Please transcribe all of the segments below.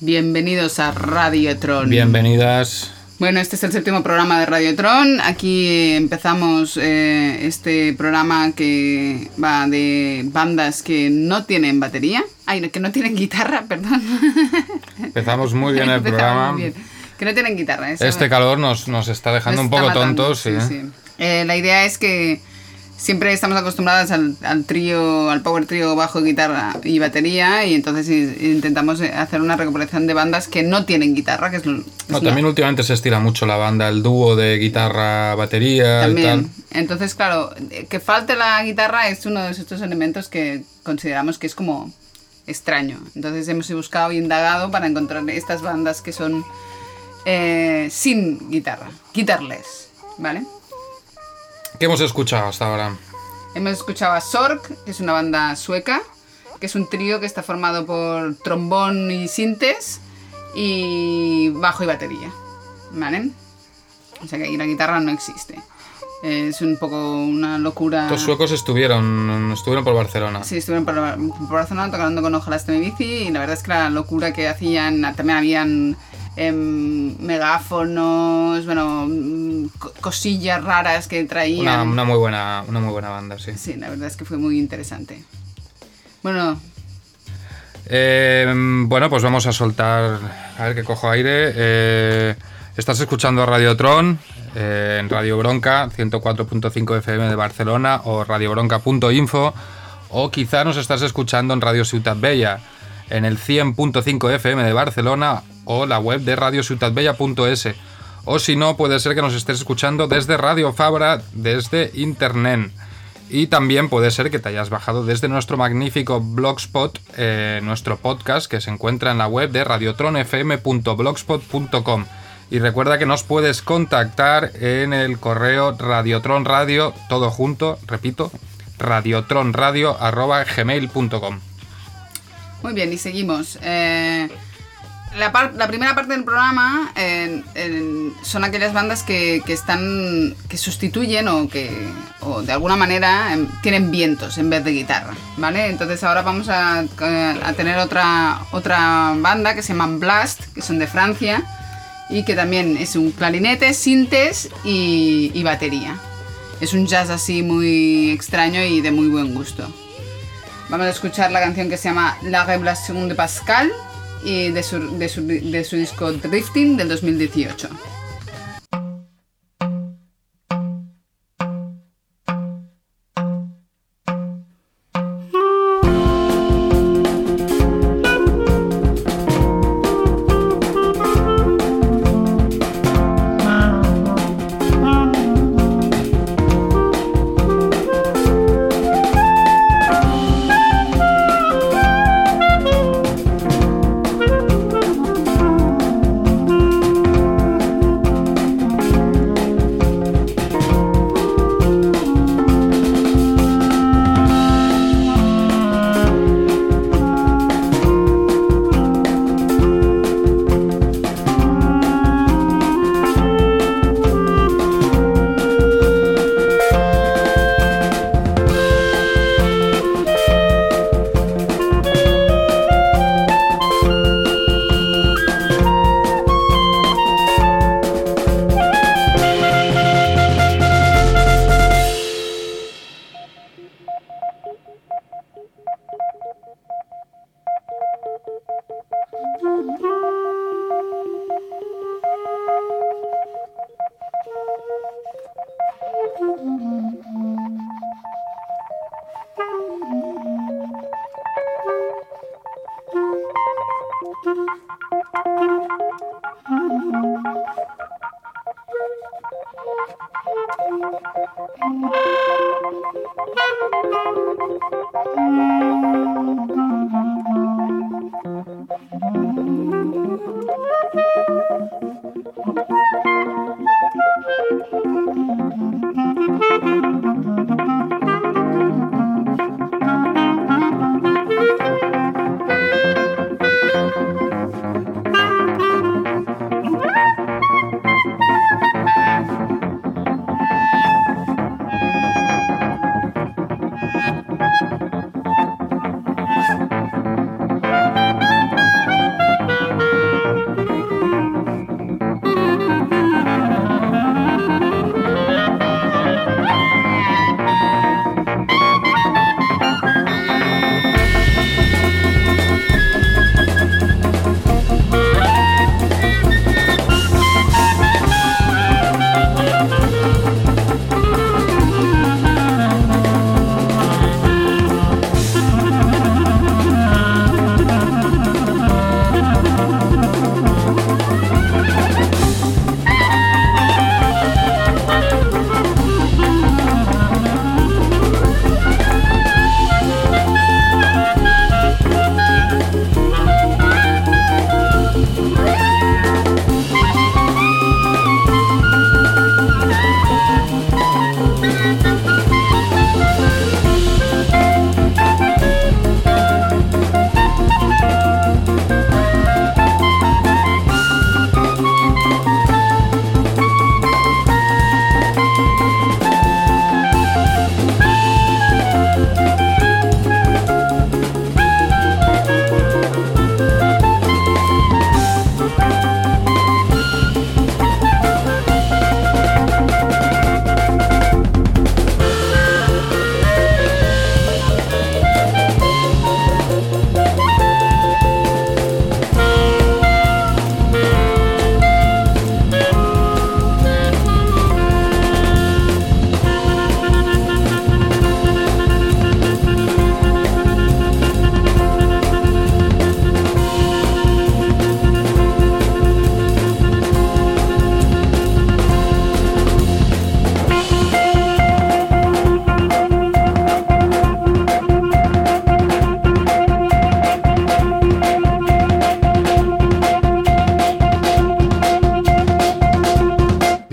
Bienvenidos a Radiotron. Bienvenidas. Bueno, este es el 7º programa de Radiotron. Aquí empezamos este programa que va de bandas que no tienen batería. Ay, que no tienen guitarra, perdón. Empezamos muy bien el programa. Muy bien. Que no tienen guitarra. Este calor nos está dejando un poco tontos. Sí. La idea es que siempre estamos acostumbradas al trío, al power trío, bajo, guitarra y batería, y entonces intentamos hacer una recopilación de bandas que no tienen guitarra, que es también últimamente se estila mucho la banda, el dúo de guitarra, batería también. Y tal. Entonces, claro, que falte la guitarra es uno de estos elementos que consideramos que es como extraño. Entonces hemos buscado y indagado para encontrar estas bandas que son sin guitarra, guitarless, ¿vale? ¿Qué hemos escuchado hasta ahora? Hemos escuchado a Sork, que es una banda sueca, que es un trío que está formado por trombón y sintes y bajo y batería, ¿vale? O sea que ahí la guitarra no existe. Es un poco una locura. Los suecos estuvieron por Barcelona. Sí, estuvieron por Barcelona tocando con Ojalá esté mi bici, y la verdad es que la locura que hacían, también habían megáfonos, bueno, cosillas raras que traían. Una muy buena banda, sí. Sí, la verdad es que fue muy interesante. Bueno, pues vamos a soltar, a ver que cojo aire. Estás escuchando Radiotron en Radio Bronca 104.5 FM de Barcelona o radiobronca.info, o quizá nos estás escuchando en Radio Ciutat Vella en el 100.5 FM de Barcelona o la web de radiociutatvella.es, o si no, puede ser que nos estés escuchando desde Radio Fabra, desde internet, y también puede ser que te hayas bajado desde nuestro magnífico Blogspot, nuestro podcast, que se encuentra en la web de radiotronfm.blogspot.com. Y recuerda que nos puedes contactar en el correo radiotronradio, todo junto, repito, radiotronradio@gmail.com. Muy bien, y seguimos. La primera parte del programa son aquellas bandas que sustituyen o de alguna manera tienen vientos en vez de guitarra, ¿vale? Entonces ahora vamos a tener otra banda que se llaman Blast, que son de Francia, y que también es un clarinete, sintes y batería. Es un jazz así muy extraño y de muy buen gusto. Vamos a escuchar la canción que se llama La Révélation de Pascal, y de su disco Drifting del 2018.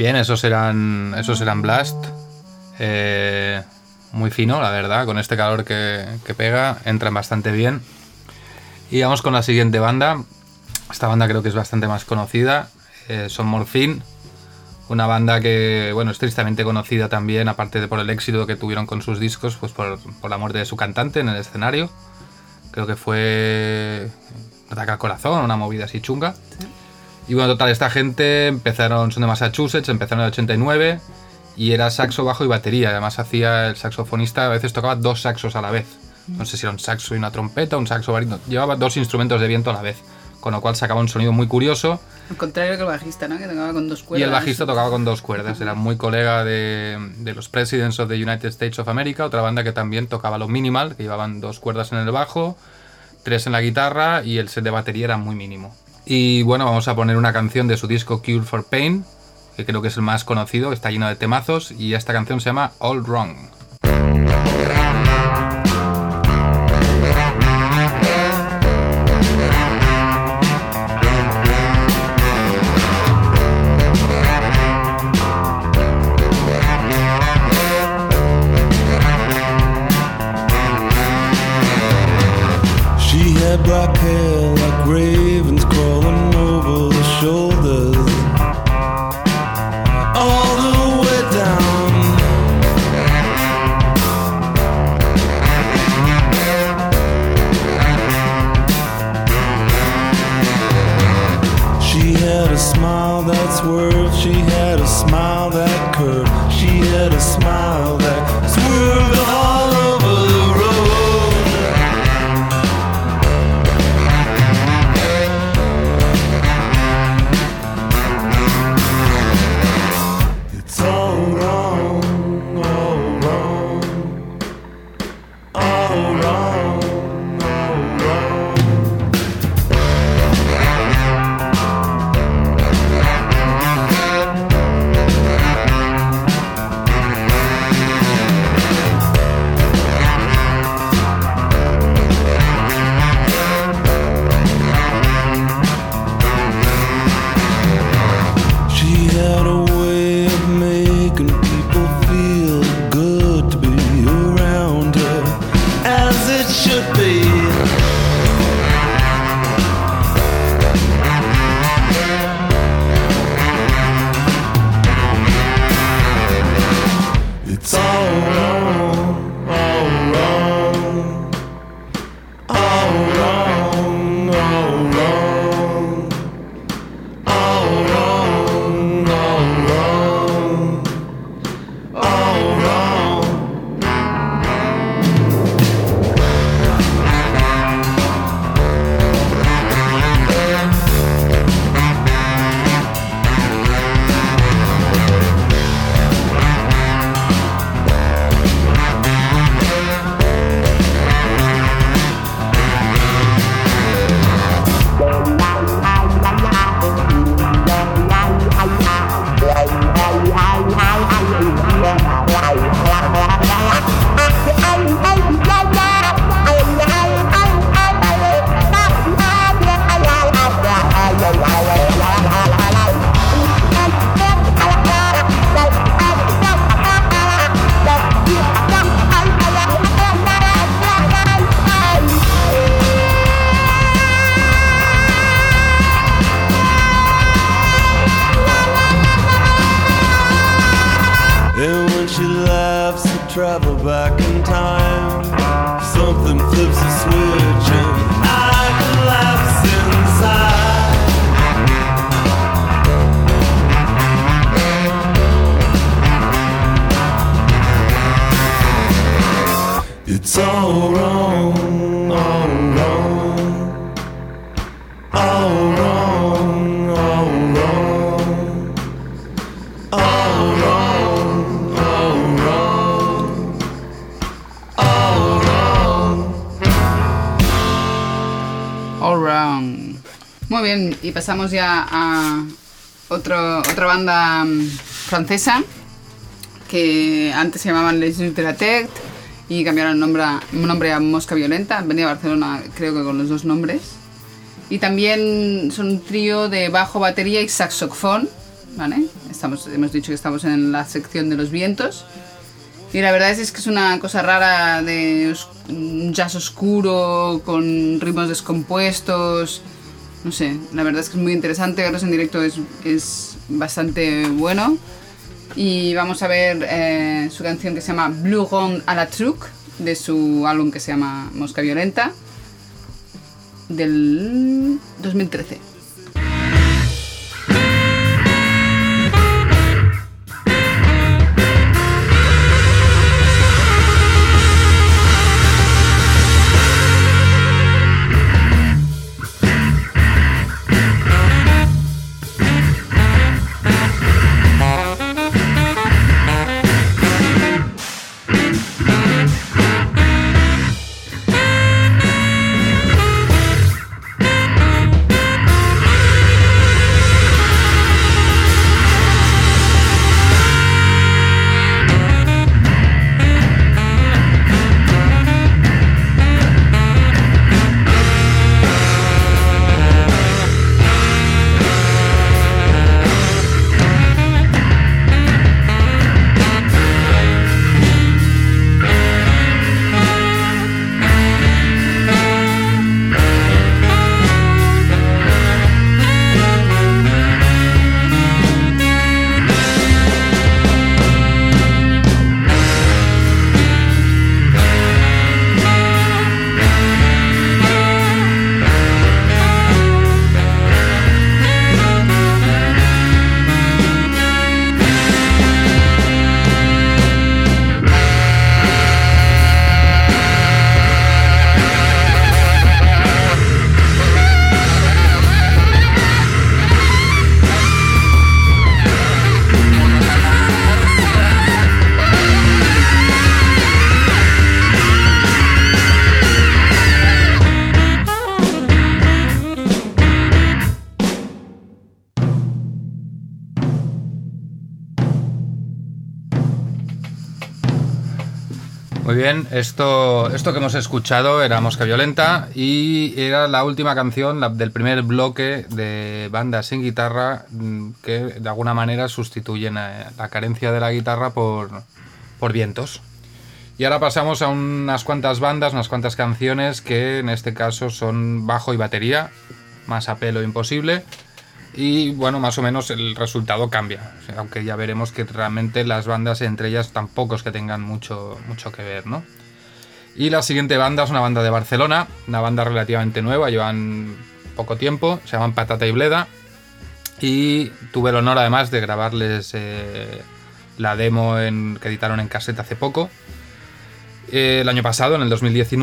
Bien, esos eran Blast. Muy fino, la verdad, con este calor que pega, entran bastante bien. Y vamos con la siguiente banda. Esta banda creo que es bastante más conocida. Son Morphine, una banda que, bueno, es tristemente conocida también, aparte de por el éxito que tuvieron con sus discos, pues por la muerte de su cantante en el escenario. Creo que fue un ataque al corazón, una movida así chunga. Sí. Y bueno, total, esta gente son de Massachusetts, empezaron en el 89 y era saxo, bajo y batería. Además hacía el saxofonista, a veces tocaba 2 saxos a la vez. No sé si era un saxo y una trompeta, un saxo barítono. Llevaba 2 instrumentos de viento a la vez, con lo cual sacaba un sonido muy curioso. Al contrario que el bajista, ¿no? Que tocaba con 2 cuerdas. Y el bajista tocaba con 2 cuerdas. Era muy colega de los Presidents of the United States of America, otra banda que también tocaba lo minimal, que llevaban 2 cuerdas en el bajo, 3 en la guitarra y el set de batería era muy mínimo. Y bueno, vamos a poner una canción de su disco Cure for Pain, que creo que es el más conocido, está lleno de temazos, y esta canción se llama All Wrong. She had black hair like ravens crawling over the shoulders, all the way down. She had a smile that swerved, she had a smile that curved, she had a smile that swerved all over the road. Travel back in time, something flips a switch and I collapse inside. It's all wrong, all wrong, all wrong, all wrong, all wrong. All Wrong. Muy bien, y pasamos ya a otra banda francesa que antes se llamaban Les Yeux de la Tête y cambiaron nombre a Mosca Violenta. Han venido a Barcelona creo que con los 2 nombres. Y también son un trío de bajo, batería y saxofón ¿vale? Hemos dicho que estamos en la sección de los vientos. Y la verdad es que es una cosa rara de un jazz oscuro con ritmos descompuestos. No sé, la verdad es que es muy interesante. Verlos en directo es bastante bueno. Y vamos a ver su canción que se llama Blue Ronde à la Truc, de su álbum que se llama Mosca Violenta, del 2013. Muy bien, esto que hemos escuchado era Mosca Violenta y era la última canción del primer bloque de bandas sin guitarra que de alguna manera sustituyen la carencia de la guitarra por vientos. Y ahora pasamos a unas cuantas bandas, unas cuantas canciones que en este caso son bajo y batería, más a pelo imposible. Y bueno, más o menos el resultado cambia, o sea, aunque ya veremos que realmente las bandas entre ellas tampoco es que tengan mucho que ver, ¿no? Y la siguiente banda es una banda de Barcelona, una banda relativamente nueva, llevan poco tiempo, se llaman Patata y Bleda, y tuve el honor además de grabarles la demo que editaron en caseta hace poco. El año pasado, en el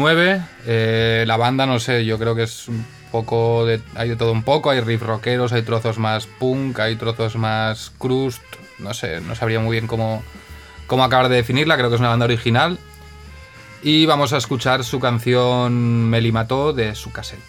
2019, la banda, no sé, yo creo que es un poco hay de todo un poco, hay riff rockeros, hay trozos más punk, hay trozos más crust, no sé, no sabría muy bien cómo acabar de definirla, creo que es una banda original. Y vamos a escuchar su canción Me li mató de su cassette.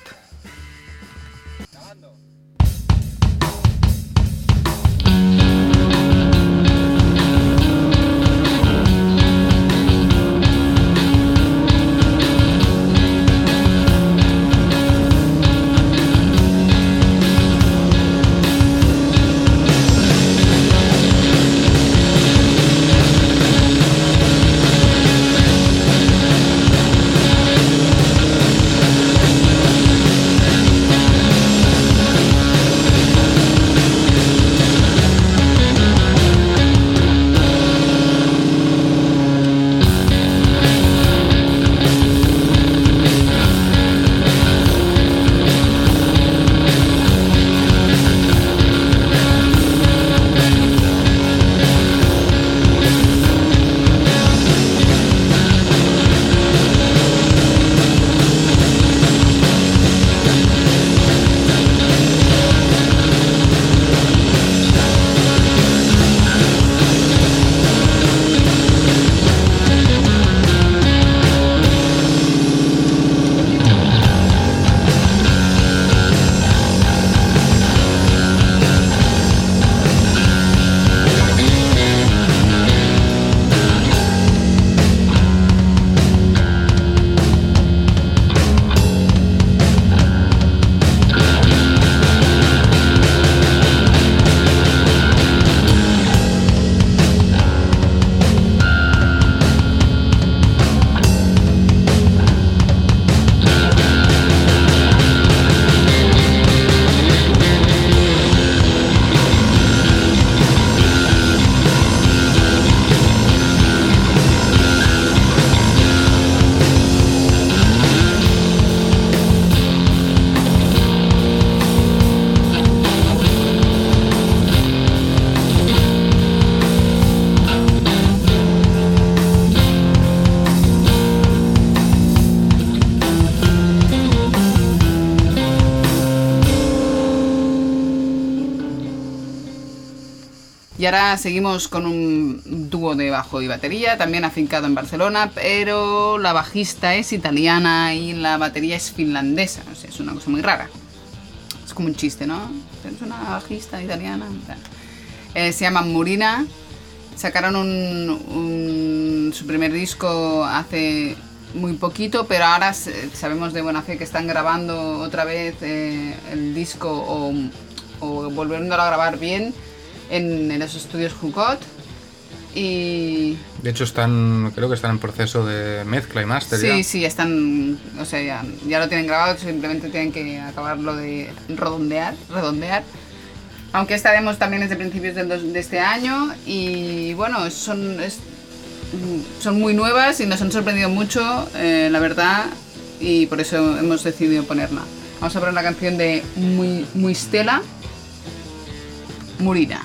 Y ahora seguimos con un dúo de bajo y batería, también afincado en Barcelona, pero la bajista es italiana y la batería es finlandesa. O sea, es una cosa muy rara. Es como un chiste, ¿no? Es una bajista italiana. Se llaman Murina. Sacaron su primer disco hace muy poquito, pero ahora sabemos de buena fe que están grabando otra vez el disco o volviéndolo a grabar bien en los estudios Jukot. Y de hecho creo que están en proceso de mezcla y máster. Sí, están, o sea, ya lo tienen grabado, simplemente tienen que acabarlo de redondear. Aunque esta demo también es de principios de este año y bueno, son muy nuevas y nos han sorprendido mucho, la verdad, y por eso hemos decidido ponerla. Vamos a poner la canción de Muy Stella, Murina.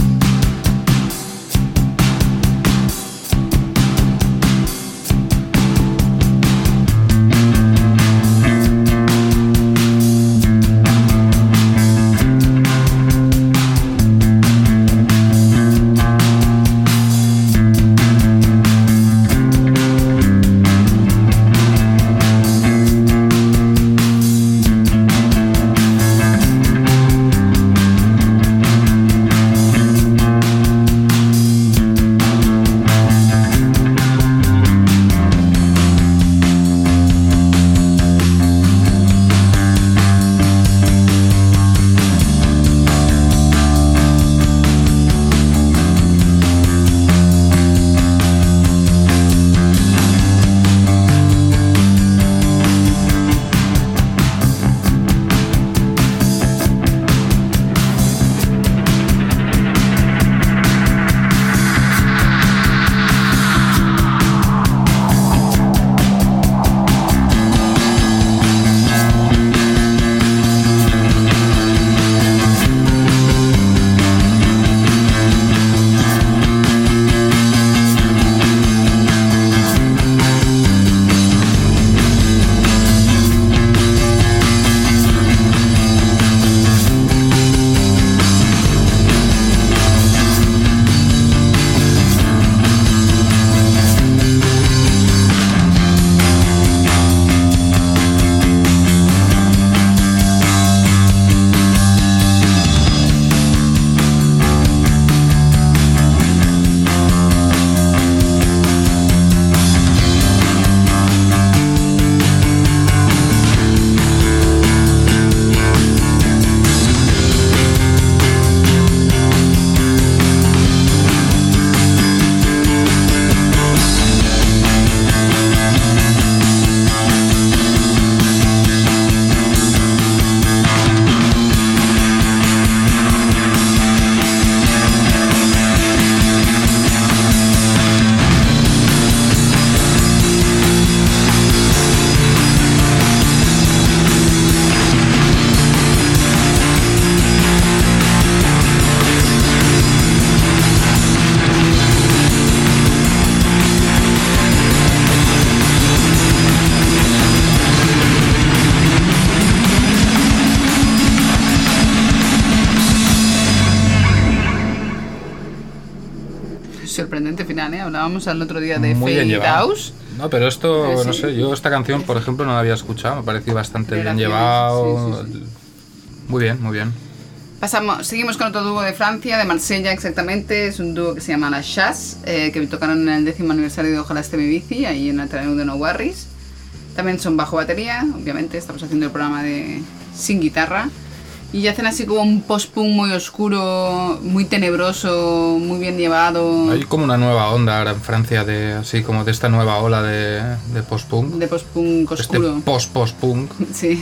Sorprendente final, ¿eh? Hablábamos el otro día de Fade House. No, pero esto, no sé, yo esta canción, por ejemplo, no la había escuchado, me ha parecido bastante bien llevado. Sí. Muy bien, muy bien. Seguimos con otro dúo de Francia, de Marsella exactamente, es un dúo que se llama La Chasse, que tocaron en el 10º aniversario de Ojalá esté mi bici, ahí en Ateneu de No Worries. También son bajo batería, obviamente, estamos haciendo el programa sin guitarra. Y hacen así como un post-punk muy oscuro, muy tenebroso, muy bien llevado. Hay como una nueva onda ahora en Francia, así como de esta nueva ola de post-punk. De post-punk oscuro. Post-punk. Sí.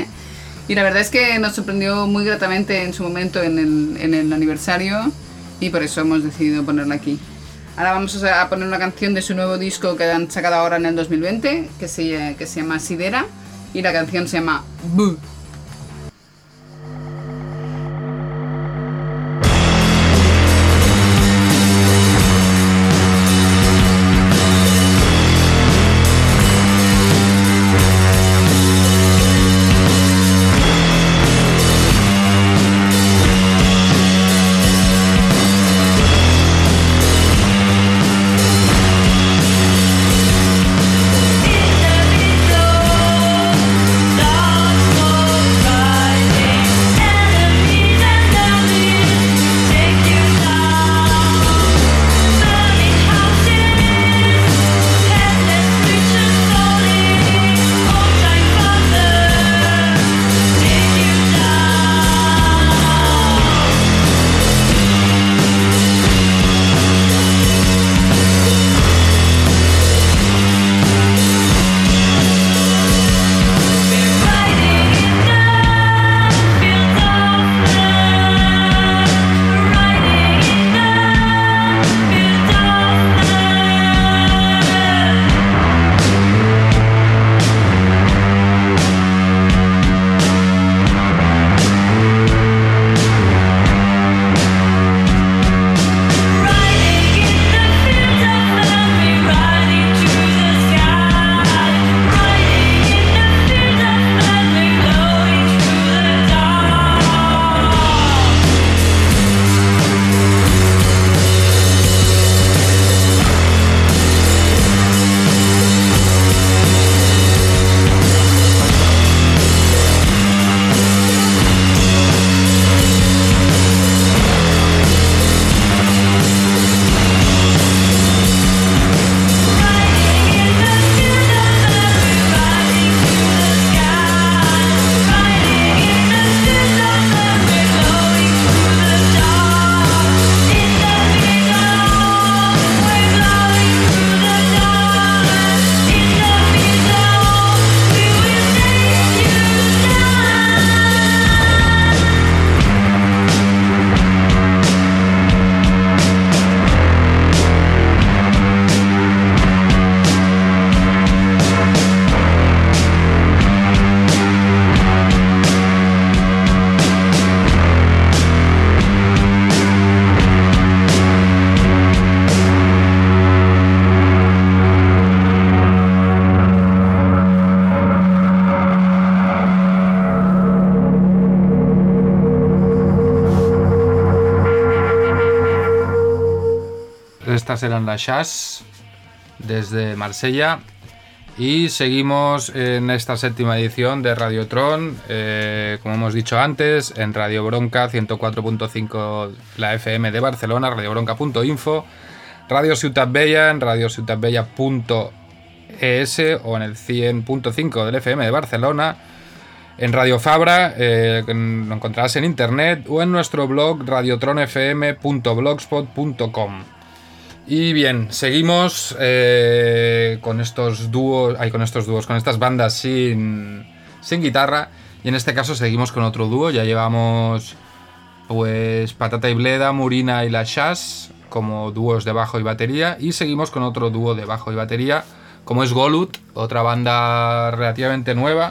Y la verdad es que nos sorprendió muy gratamente en su momento en el aniversario y por eso hemos decidido ponerla aquí. Ahora vamos a poner una canción de su nuevo disco que han sacado ahora en el 2020, que se llama Sidera, y la canción se llama Boo. Estas eran las Chas desde Marsella. Y seguimos en esta 7ª edición de Radiotron, como hemos dicho antes, en Radio Bronca 104.5 la FM de Barcelona, radiobronca.info, Radio Ciutat Vella en radiociutatvella.es o en el 100.5 del FM de Barcelona, en Radio Fabra, lo encontrarás en internet, o en nuestro blog radiotronfm.blogspot.com. Y bien, seguimos con estos dúos, con estas bandas sin guitarra, y en este caso seguimos con otro dúo. Ya llevamos pues Patata y Bleda, Murina y las Chas como dúos de bajo y batería, y seguimos con otro dúo de bajo y batería como es Golut, otra banda relativamente nueva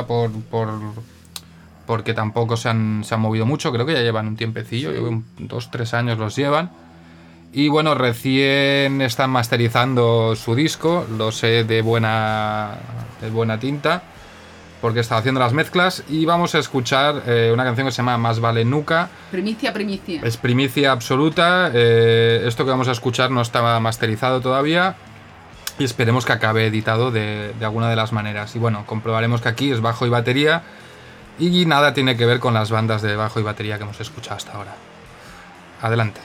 porque tampoco se han movido mucho, creo que ya llevan un tiempecillo, 2-3 años los llevan. Y bueno, recién están masterizando su disco, lo sé de buena tinta, porque estaba haciendo las mezclas, y vamos a escuchar una canción que se llama Más vale Nuca. Primicia. Es primicia absoluta, esto que vamos a escuchar no está masterizado todavía, y esperemos que acabe editado de alguna de las maneras. Y bueno, comprobaremos que aquí es bajo y batería, y nada tiene que ver con las bandas de bajo y batería que hemos escuchado hasta ahora. Adelante.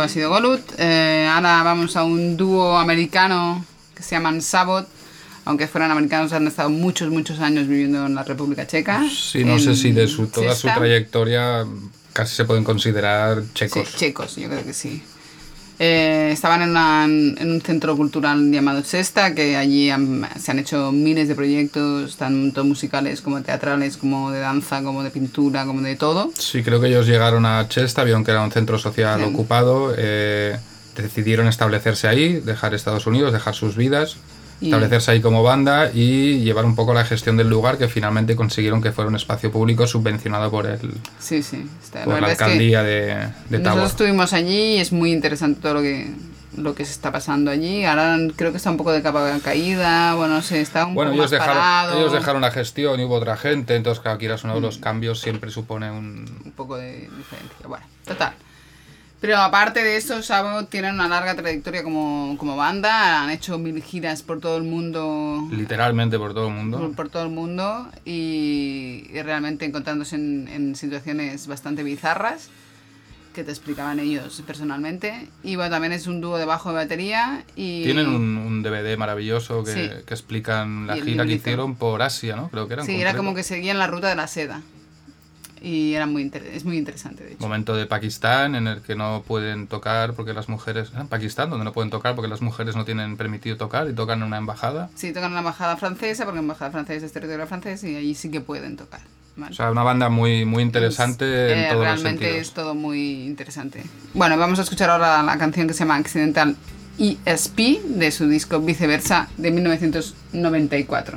ha sido Golut. Ahora vamos a un dúo americano que se llaman Sabot. Aunque fueran americanos, han estado muchos años viviendo en la República Checa. Sí, no sé si de toda su trayectoria casi se pueden considerar checos. Sí, checos, yo creo que sí. Estaban en un centro cultural llamado Cesta, que allí se han hecho miles de proyectos, tanto musicales como teatrales, como de danza, como de pintura, como de todo. Sí, creo que ellos llegaron a Cesta, vieron que era un centro social ocupado, decidieron establecerse ahí, dejar Estados Unidos, dejar sus vidas, establecerse ahí como banda y llevar un poco la gestión del lugar, que finalmente consiguieron que fuera un espacio público subvencionado por por la alcaldía de Tabor. Nosotros estuvimos allí y es muy interesante todo lo que se está pasando allí. Ahora creo que está un poco de capa caída, bueno, no sé, está un poco más parado. Ellos dejaron la gestión y hubo otra gente, entonces claro, aquí uno de los cambios siempre supone un poco de diferencia. Bueno, total. Pero aparte de eso, Sabot tienen una larga trayectoria como banda. Han hecho 1000 giras por todo el mundo. Literalmente por todo el mundo. Por todo el mundo. Y realmente encontrándose en situaciones bastante bizarras que te explicaban ellos personalmente. Y bueno, también es un dúo de bajo de batería. Y tienen un DVD maravilloso que explican la gira que hicieron por Asia, ¿no? Creo que era. Sí, era como que seguían la ruta de la seda. Y era es muy interesante, de hecho. Momento de Pakistán en el que no pueden tocar porque las mujeres... Pakistán, donde no pueden tocar porque las mujeres no tienen permitido tocar y tocan en una embajada. Sí, tocan en una embajada francesa porque la embajada francesa es territorio francés y allí sí que pueden tocar. ¿Vale? O sea, una banda muy interesante en todos los sentidos. Realmente es todo muy interesante. Bueno, vamos a escuchar ahora la canción que se llama Accidental ESP de su disco Viceversa de 1994.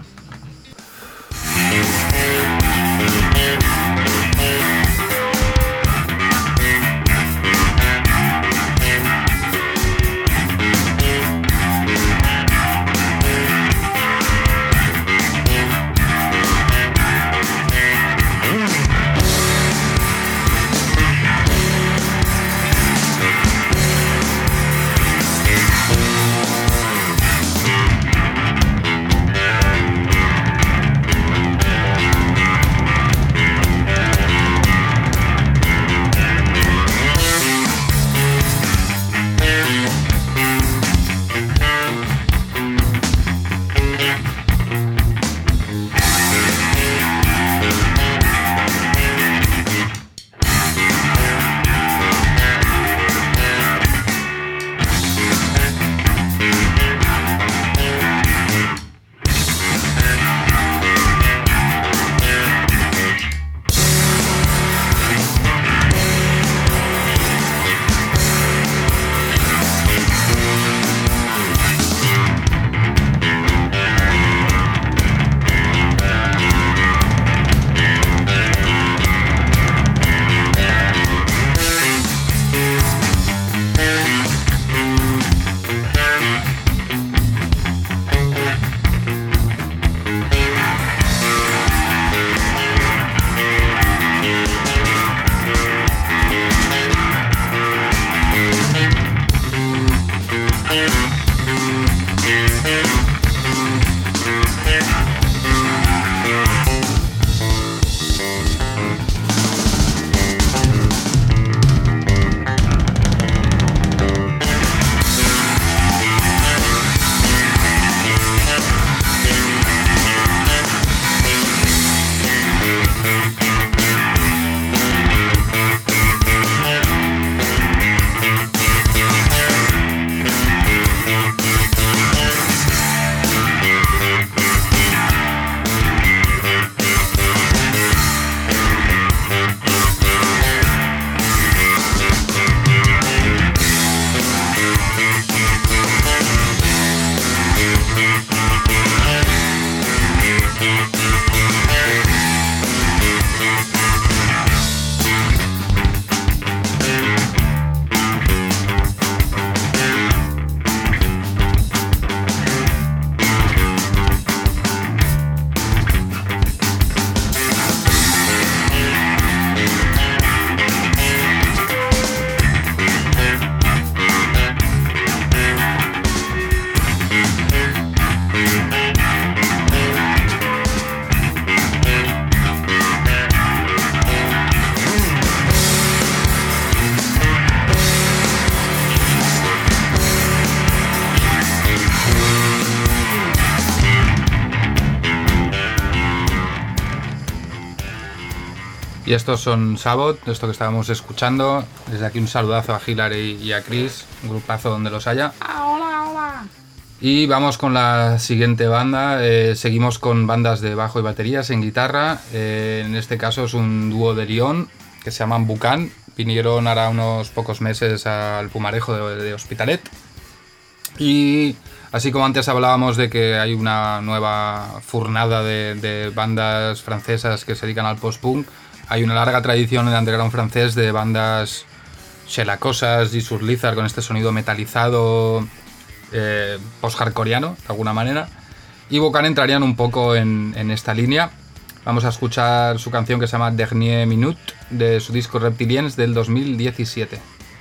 Y estos son Sabbath, esto que estábamos escuchando. Desde aquí un saludazo a Hilary y a Chris, un grupazo donde los haya. Hola. Y vamos con la siguiente banda. Seguimos con bandas de bajo y baterías en guitarra. En este caso es un dúo de Lyon que se llaman Bucan. Vinieron ahora unos pocos meses al Pumarejo de Hospitalet. Y así como antes hablábamos de que hay una nueva furnada de bandas francesas que se dedican al post-punk, hay una larga tradición en el underground francés de bandas shelacosas y sur Lizard con este sonido metalizado post-hardcoreano, de alguna manera. Y Bucan entrarían un poco en esta línea. Vamos a escuchar su canción que se llama Dernier Minute de su disco Reptiliens del 2017.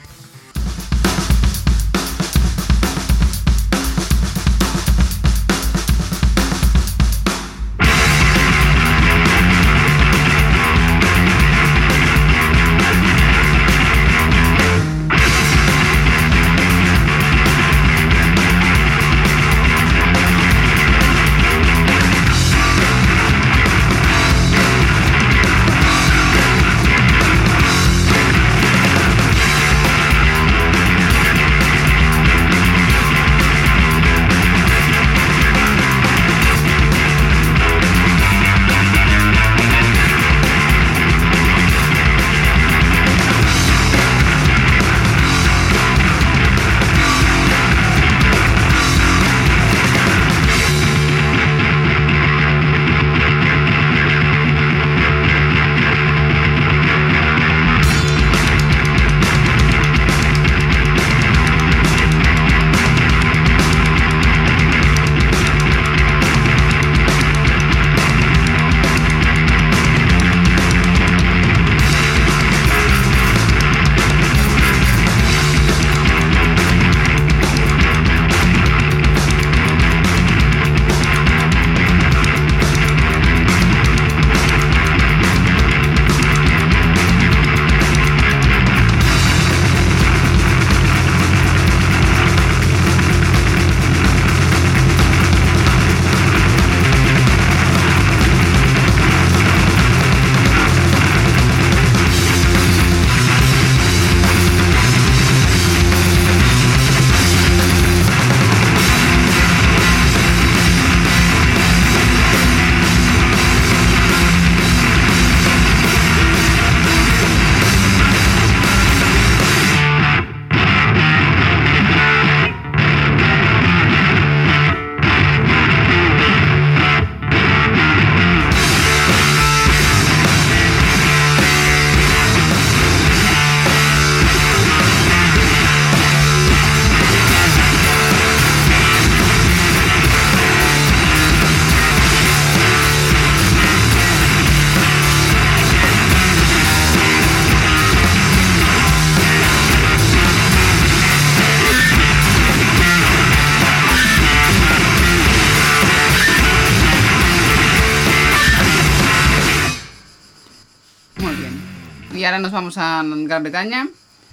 Y ahora nos vamos a Gran Bretaña.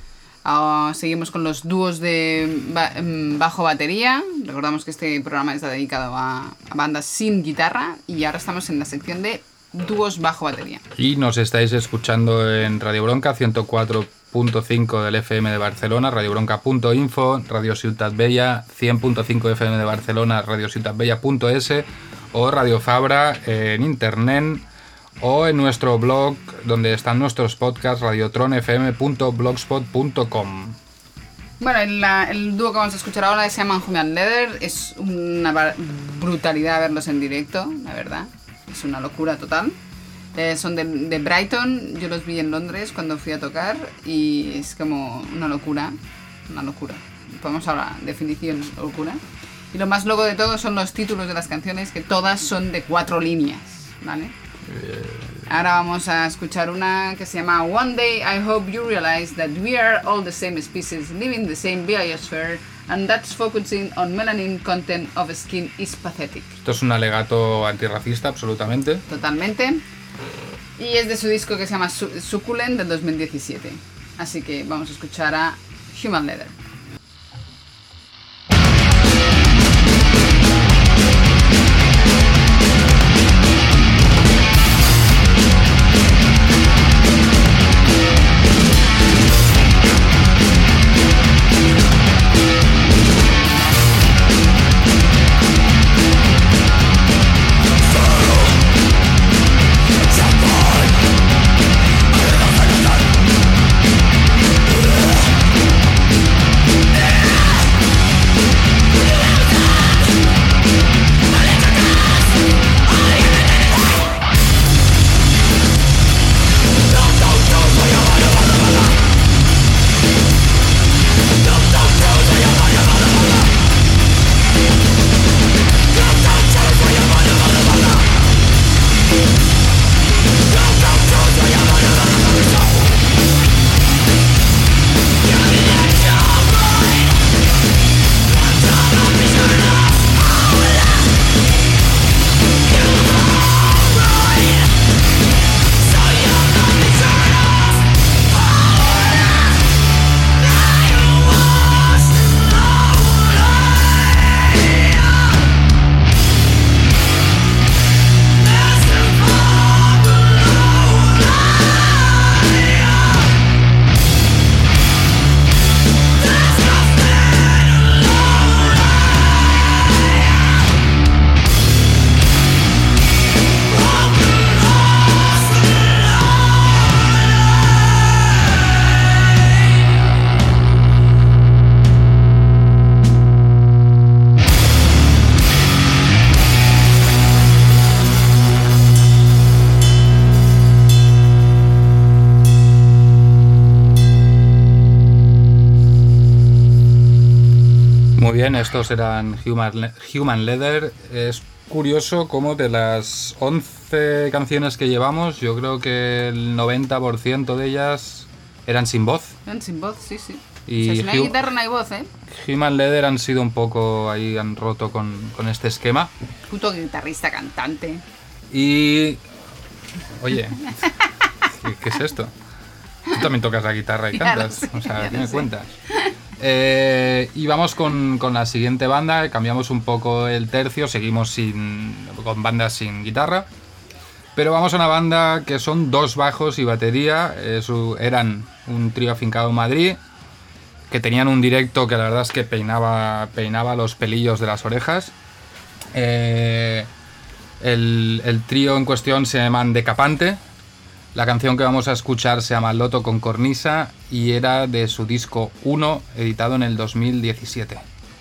Seguimos con los dúos de bajo batería. Recordamos que este programa está dedicado a bandas sin guitarra. Y ahora estamos en la sección de dúos bajo batería. Y nos estáis escuchando en Radio Bronca 104.5 del FM de Barcelona, radiobronca.info, Radio Ciutat Vella 100.5 FM de Barcelona, radiociutatvella.es o Radio Fabra en internet o en nuestro blog donde están nuestros podcasts, radiotronfm.blogspot.com. Bueno, el dúo que vamos a escuchar ahora se llama Human Leather. Es una brutalidad verlos en directo, la verdad. Es una locura total. Son de Brighton. Yo los vi en Londres cuando fui a tocar y es como una locura. Una locura. Podemos hablar, definición, locura. Y lo más loco de todo son los títulos de las canciones, que todas son de 4 líneas, ¿vale? Ahora vamos a escuchar una que se llama One Day I Hope You Realize That We Are All the Same Species Living the Same Biosphere and That's Focusing on Melanin Content of Skin is Pathetic. Esto es un alegato antirracista, absolutamente. Totalmente. Y es de su disco que se llama Succulent del 2017. Así que vamos a escuchar a Human Leather. bien, estos eran Human Leather. Es curioso cómo de las 11 canciones que llevamos, yo creo que el 90% de ellas eran sin voz. Eran sin voz, sí. Y o sea, si no hay guitarra no hay voz, ¿eh? Human Leather han sido un poco ahí, han roto con este esquema. Puto guitarrista cantante. Y... Oye, ¿qué es esto? Tú también tocas la guitarra y cantas, o sea, ¿qué me cuentas? Y vamos con la siguiente banda, cambiamos un poco el tercio, seguimos con bandas sin guitarra, pero vamos a una banda que son 2 bajos y batería. Eran un trío afincado en Madrid, que tenían un directo que la verdad es que peinaba los pelillos de las orejas. El trío en cuestión se llaman Decapante. La canción que vamos a escuchar se llama Loto con cornisa y era de su disco 1, editado en el 2017.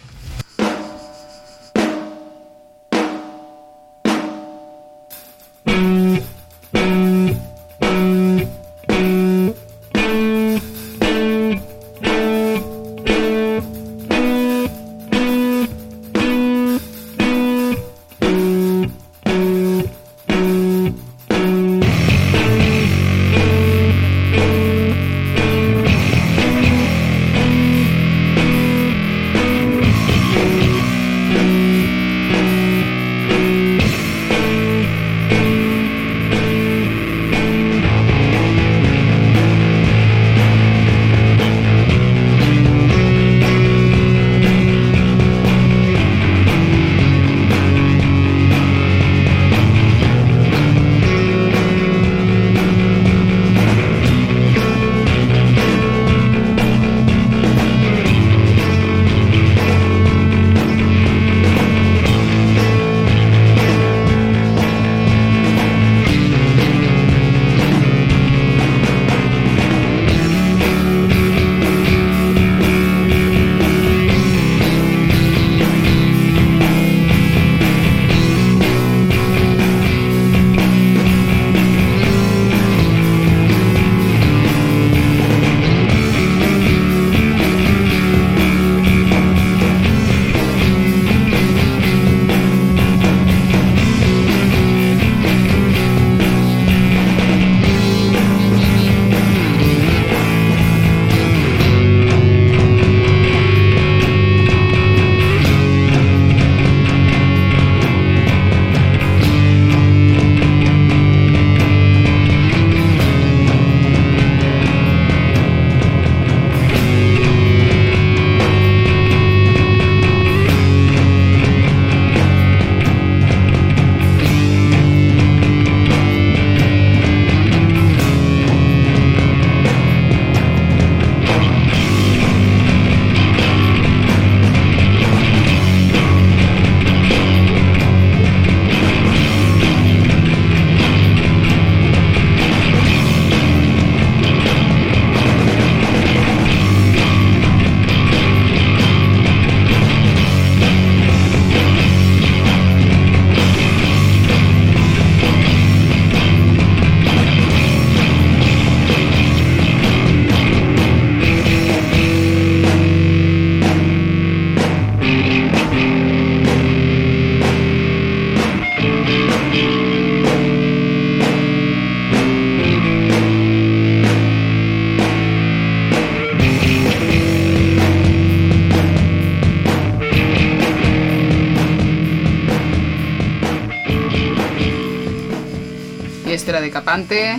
Decapante.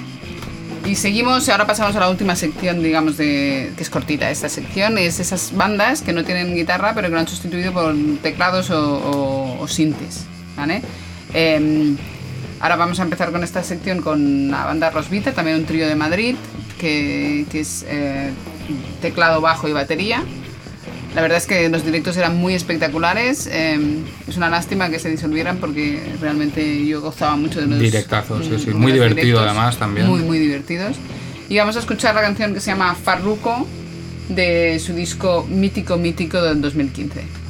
Y seguimos, ahora pasamos a la última sección, digamos, que es cortita esta sección, es esas bandas que no tienen guitarra pero que lo han sustituido por teclados o sintes, ¿vale? Ahora vamos a empezar con esta sección con la banda Rosvita, también un trío de Madrid, que es teclado, bajo y batería. La verdad es que los directos eran muy espectaculares. Es una lástima que se disolvieran porque realmente yo gozaba mucho de los directazos, sí. Muy divertido además también. Muy divertidos. Y vamos a escuchar la canción que se llama Farruko de su disco Mítico del 2015.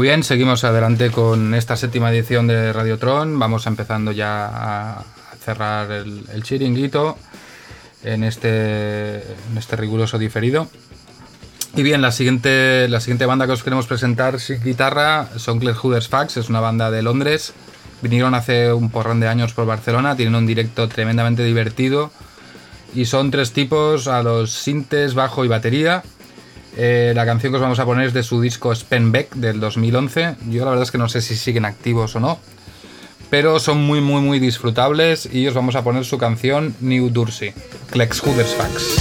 Muy bien, seguimos adelante con esta 7ª edición de Radiotron. Vamos empezando ya a cerrar el chiringuito en este riguroso diferido. Y bien, la siguiente banda que os queremos presentar sin guitarra son Clearhooders Fax, es una banda de Londres. Vinieron hace un porrón de años por Barcelona, tienen un directo tremendamente divertido y son 3 tipos a los sintes, bajo y batería. La canción que os vamos a poner es de su disco Spenbeck del 2011. Yo la verdad es que no sé si siguen activos o no, pero son muy muy muy disfrutables y os vamos a poner su canción New Dursey, Clearhooders Fax.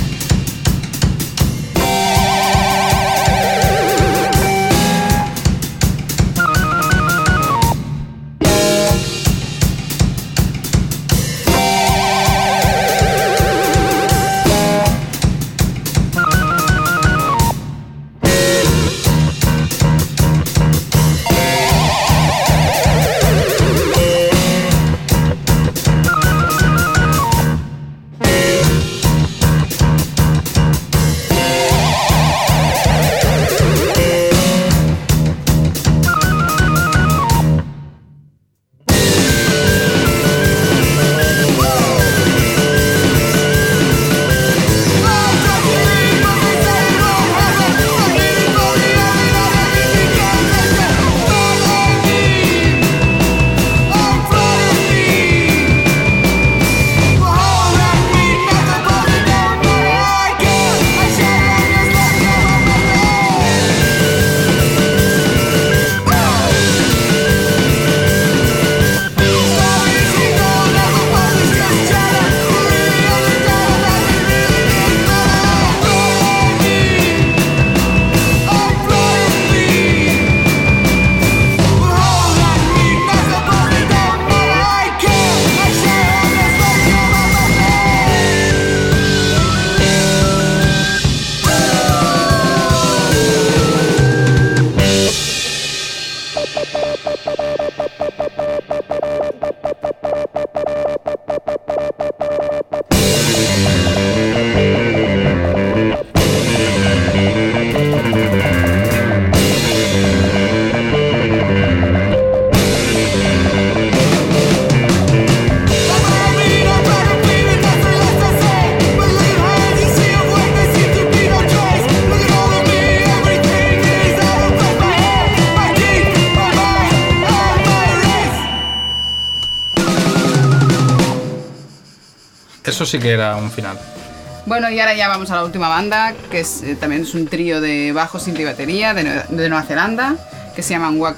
Eso sí que era un final. Bueno, y ahora ya vamos a la última banda, que también es un trío de bajo, synth y batería de Nueva Zelanda, que se llaman Wax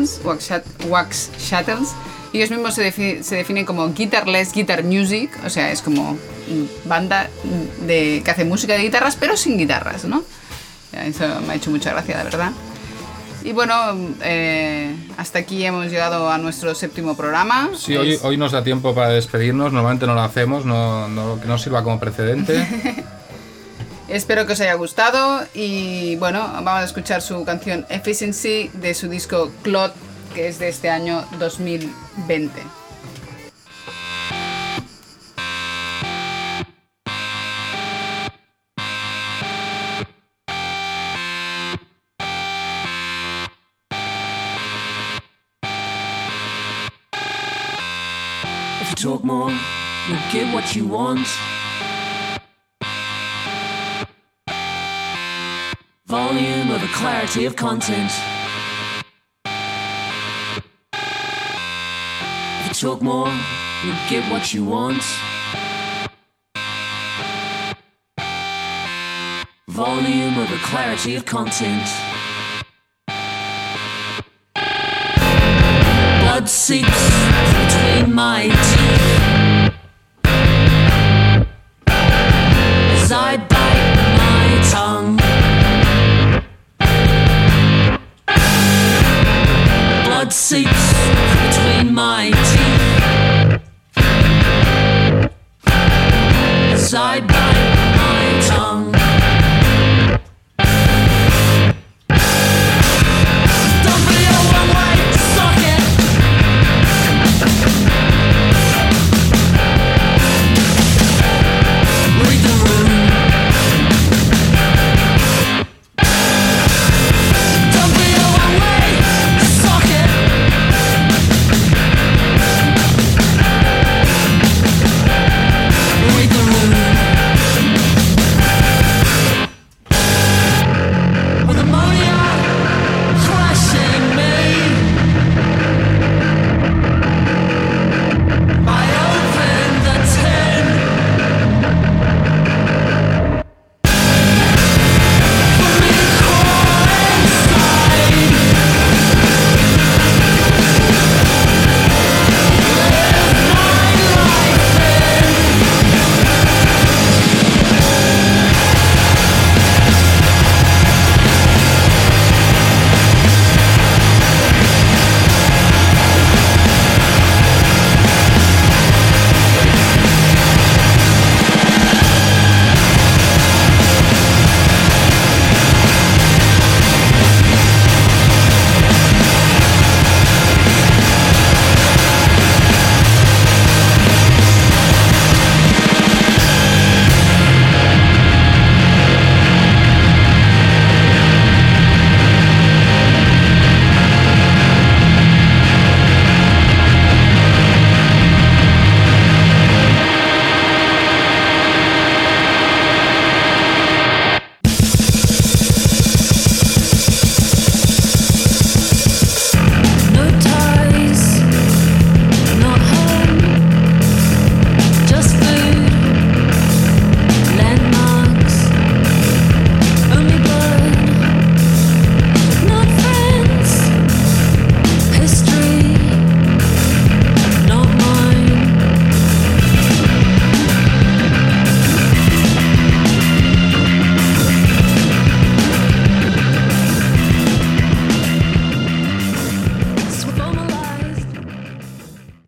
Shuttles. Y ellos mismos se definen como guitarless guitar music, o sea, es como banda que hace música de guitarras, pero sin guitarras, ¿no? Eso me ha hecho mucha gracia, la verdad. Y bueno, hasta aquí hemos llegado a nuestro 7º programa. Sí, hoy nos da tiempo para despedirnos, normalmente no lo hacemos, que no sirva como precedente. Espero que os haya gustado y bueno, vamos a escuchar su canción Efficiency de su disco Clot, que es de este año 2020. Talk more, you'll get what you want. Volume over clarity of content. If you talk more, you'll get what you want. Volume over clarity of content. Blood seeps between my teeth as I bite my tongue. Blood seeps between my teeth as I bite